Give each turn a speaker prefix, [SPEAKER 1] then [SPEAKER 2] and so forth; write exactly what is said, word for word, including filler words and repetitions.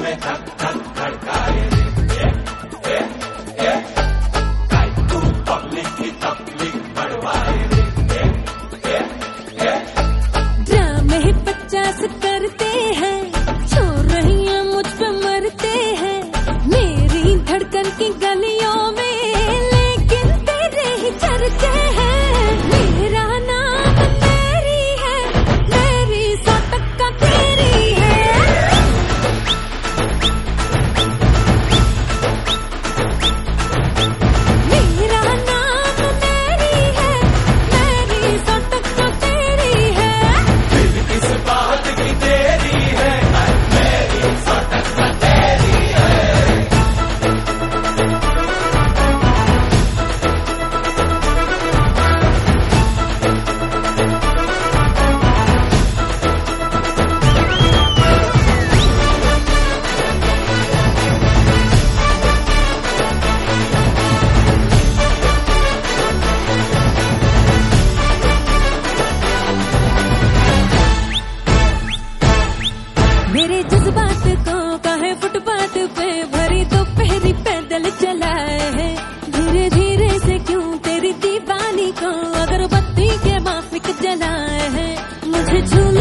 [SPEAKER 1] में धक धक धड़काए रे, ए, ए, ए, काय तू पब्लिक की तकलीफ बढ़वाए रे, ए, ए, ए।
[SPEAKER 2] ड्रामे पचास करते हैं, छोड़ रही है मुझ पे मरते हैं, मेरी धड़कन की गलियों में, लेकिन तेरे ही चर्चे हैं। मेरा नाम मेरी है, मेरी सौ टक्का तेरी है। मेरा नाम मेरी है, मेरी सौ टक्का तेरी है।
[SPEAKER 1] दिल किस बात की तेरी है, मेरी सौ टक्का तेरी है।
[SPEAKER 2] मेरे जज्बात को काहे फुटपाथ पे भरी दोपहरी पैदल चलाए है। धीरे धीरे से क्यों तेरी दीवानी को अगरबत्ती के माफिक जलाए है। मुझे झूल